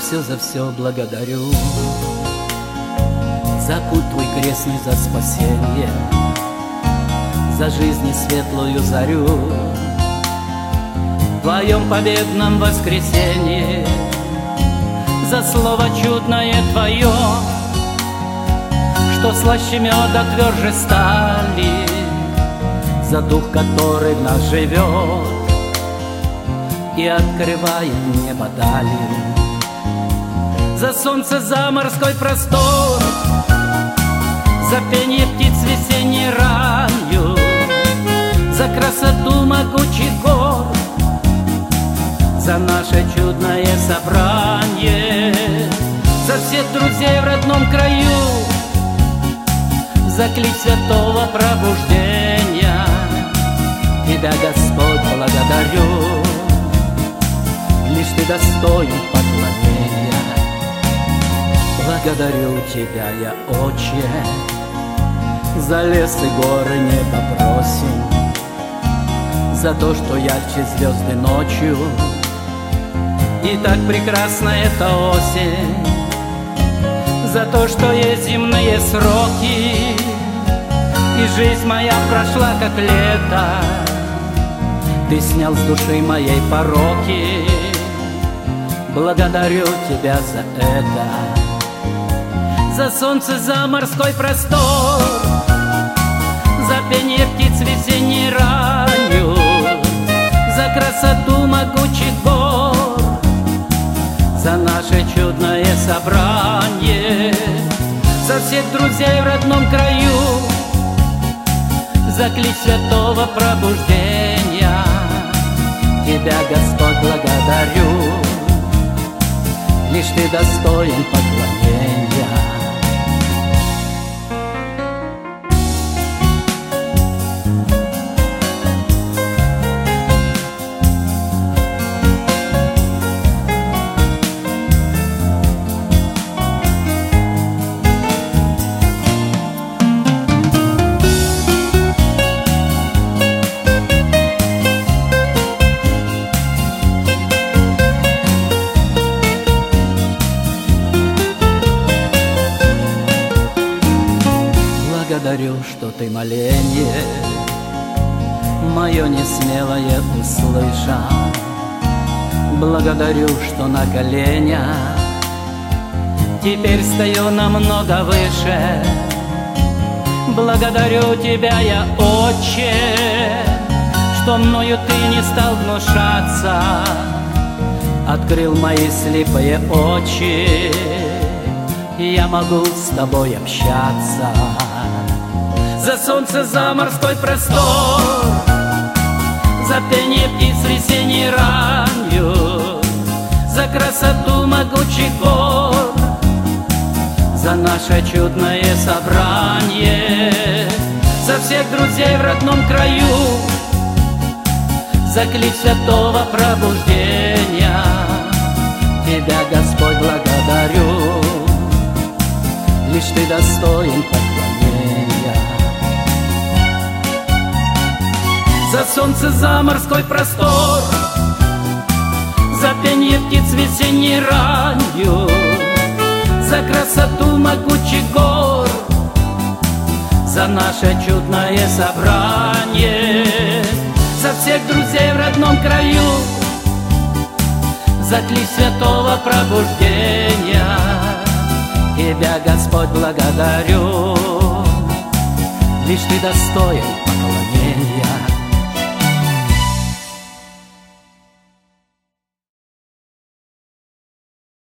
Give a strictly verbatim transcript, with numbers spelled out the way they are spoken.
все за все благодарю. За путь твой крестный, за спасение, за жизнь и светлую зарю. В твоем победном воскресенье, за слово чудное твое, что слаще меда тверже стали, за дух, который в нас живет и открывает небо дали. За солнце, за морской простор, за пение птиц весенней ранью, за красоту могучих гор, за наше чудное собрание, за всех друзей в родном краю, за клич святого пробуждения. Тебя, Господь, благодарю, лишь Ты достоин поклонения. Благодарю Тебя, я, Отче, за лес и горы небо просим, за то, что ярче звезды ночью, и так прекрасна эта осень, за то, что есть земные сроки, и жизнь моя прошла как лето. Ты снял с души моей пороки, благодарю Тебя за это. За солнце, за морской простор, за пение птиц весенней ранью, за красоту могучих гор, за наше чудное собрание, за всех друзей в родном краю, за клич святого пробуждения. Тебя, Господь, благодарю, лишь Ты достоин поклонения. Благодарю, что Ты моление мое несмелое услышал. Благодарю, что на коленях теперь стою намного выше. Благодарю Тебя, я, Отче, что мною Ты не стал гнушаться, открыл мои слепые очи, и я могу с Тобой общаться. За солнце, за морской простор, за пение птиц весенней ранью, за красоту могучих гор, за наше чудное собрание, за всех друзей в родном краю, за клич святого пробуждения. Тебя, Господь, благодарю, лишь Ты достоин поклонения. За солнце, за морской простор, за пение птиц весенней ранью, за красоту могучих гор, за наше чудное собрание, за всех друзей в родном краю, за клич святого пробуждения. Тебя, Господь, благодарю, лишь Ты достоин поклонения.